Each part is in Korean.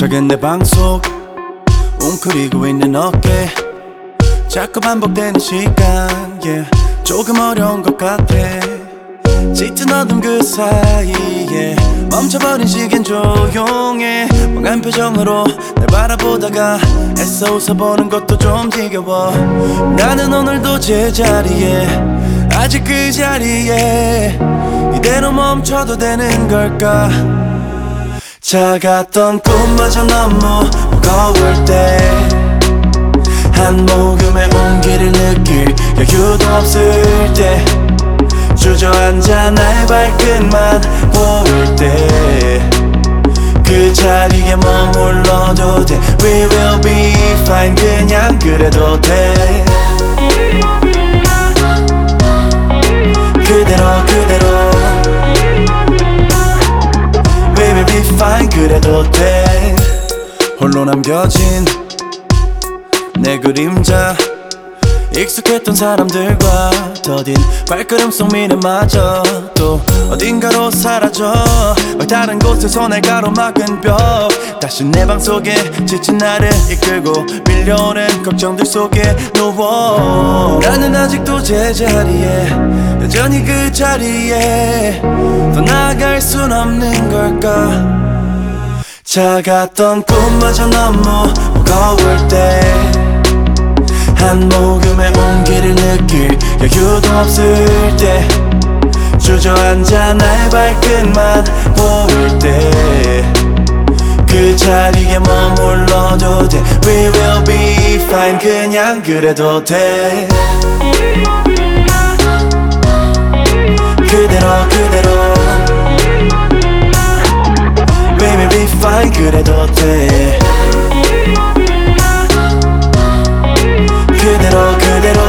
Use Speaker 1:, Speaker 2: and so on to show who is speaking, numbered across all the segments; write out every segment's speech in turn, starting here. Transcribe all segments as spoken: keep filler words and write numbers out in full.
Speaker 1: 작은 내 방 속 웅크리고 있는 어깨 자꾸 반복되는 시간 yeah. 조금 어려운 것 같아 짙은 어둠 그 사이에 멈춰버린 시간 조용해 멍한 표정으로 날 바라보다가 애써 웃어보는 것도 좀 지겨워 나는 오늘도 제자리에 아직 그 자리에 이대로 멈춰도 되는 걸까 작았던 꿈마저 너무 무거울 때 한 모금의 온기를 느낄 여유도 없을 때 주저앉아 나의 발끝만 보일 때 그 자리에 머물러도 돼 We will be fine 그냥 그래도 돼 그대로 그대로 We will be fine 그래도 돼 홀로 남겨진 내 그림자 익숙했던 사람들과 더딘 발걸음 속 미래마저 또 어딘가로 사라져 다른 곳에서 날 가로막은 벽 다시 내 방 속에 지친 나를 이끌고 밀려오는 걱정들 속에 누워 나는 아직도 제자리에 여전히 그 자리에 더 나아갈 순 없는 걸까 작았던 꿈마저 너무 무거울 때 한 모금의 온기를 느낄 여유도 없을 때 주저앉아 나의 발끝만 보일 때 그 자리에 머물러도 돼 We will be fine 그냥 그래도 돼 그대로 그대로 We will be fine 그래도 돼 그대로 그대로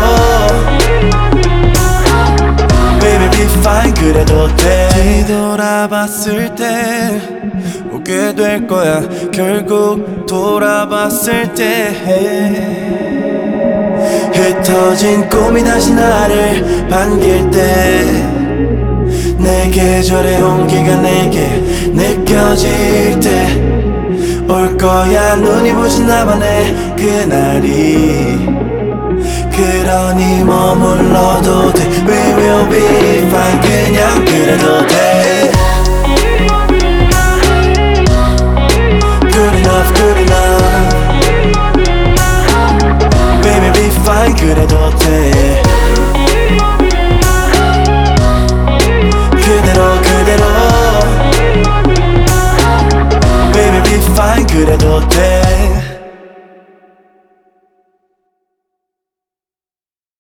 Speaker 1: Baby be fine 그래도 돼 뒤돌아봤을 때 웃게 될 거야 결국 돌아봤을 때 흩어진 꿈이 다시 나를 반길 때 내 계절의 온기가 내게 느껴질 때 올 거야 눈이 부신 나만의 그날이 그러니 머물러도 돼 We will be fine 그냥 그래도 돼 Good enough good enough Baby be fine 그래도 돼 그대로 그대로 Baby be fine 그래도